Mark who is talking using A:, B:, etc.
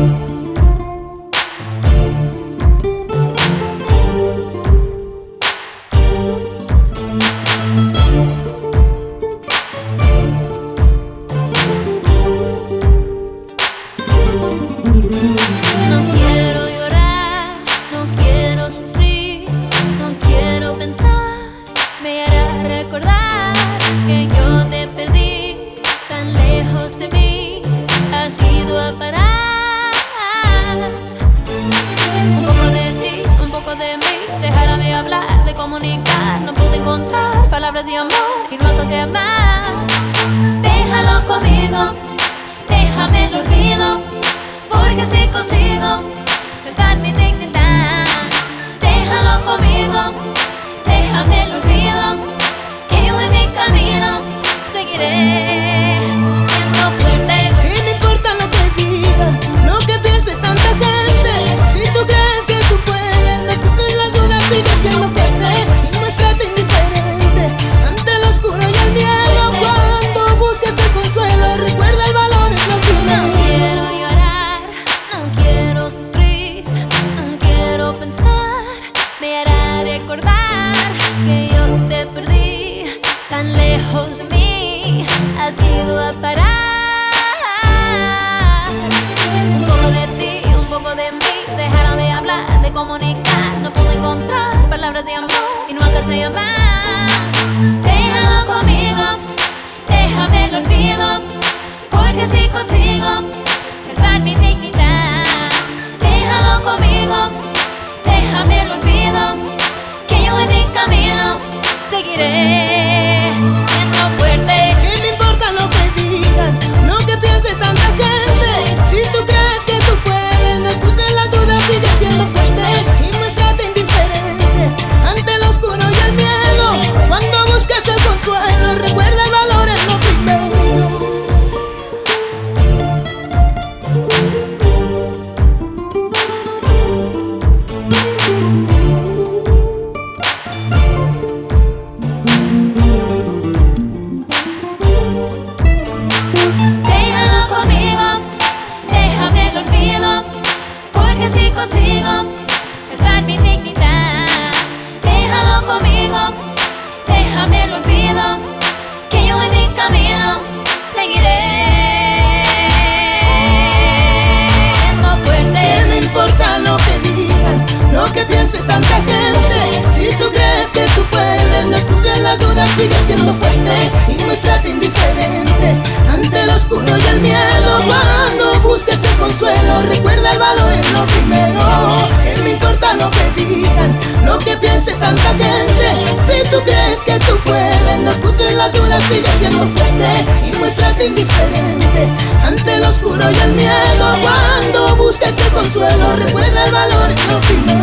A: No quiero llorar, no quiero sufrir, no quiero pensar. Me hará recordar que yo te perdí. Tan lejos de mí has ido a parar. Un poco de ti, un poco de mí. Déjame hablar, de comunicar. No pude encontrar palabras de amor y no encontré más. Déjalo conmigo, déjame el olvido, porque si consigo salvar mi dignidad. Déjalo conmigo, déjame el olvido, que yo en mi camino seguiré siendo fuerte.
B: ¿Qué me importa lo que digan, lo que piense tanta gente? Si tú crees que tú puedes, no escuches las dudas, sigue siendo fuerte y muéstrate indiferente ante lo oscuro y el miedo. Cuando busques el consuelo, recuerda el valor es lo primero.
A: No quiero llorar, no quiero sufrir, no quiero pensar. Me hará recordar que yo te perdí. Tan lejos de mí has ido a parar. Un poco de ti, un poco de mí. Déjame hablar, de comunicar. No pude encontrar palabras de amor y no alcancé a más. Déjalo conmigo, déjame el olvido, porque si consigo salvar mi dignidad. Déjalo conmigo, déjame el olvido, que yo en mi camino seguiré siendo fuerte.
B: ¿Qué me importa lo que digan, lo que piense tanta gente? Si tú crees que tú puedes, no escuches las dudas, sigue siendo fuerte y muéstrate indiferente ante lo oscuro y el miedo. Cuando busques el consuelo, recuerda el valor es lo primero.
A: Déjalo conmigo, déjame el olvido, porque si consigo salvar mi dignidad. Déjalo conmigo, déjame el olvido, que yo en mi camino seguiré siendo fuerte.
B: ¿Qué me importa lo que digan, lo que piense tanta gente? Si tú crees que tú puedes, no escuches las dudas, sigue siendo fuerte y muéstrate indiferente ante lo oscuro y el miedo. Cuando busques el consuelo, recuerda el valor es lo primero. ¿Qué me importa lo que digan, lo que piense tanta gente? Si tú crees que tú puedes, no escuches las dudas, sigue siendo fuerte y muéstrate indiferente ante lo oscuro y el miedo. Cuando busques el consuelo, recuerda el valor es lo primero.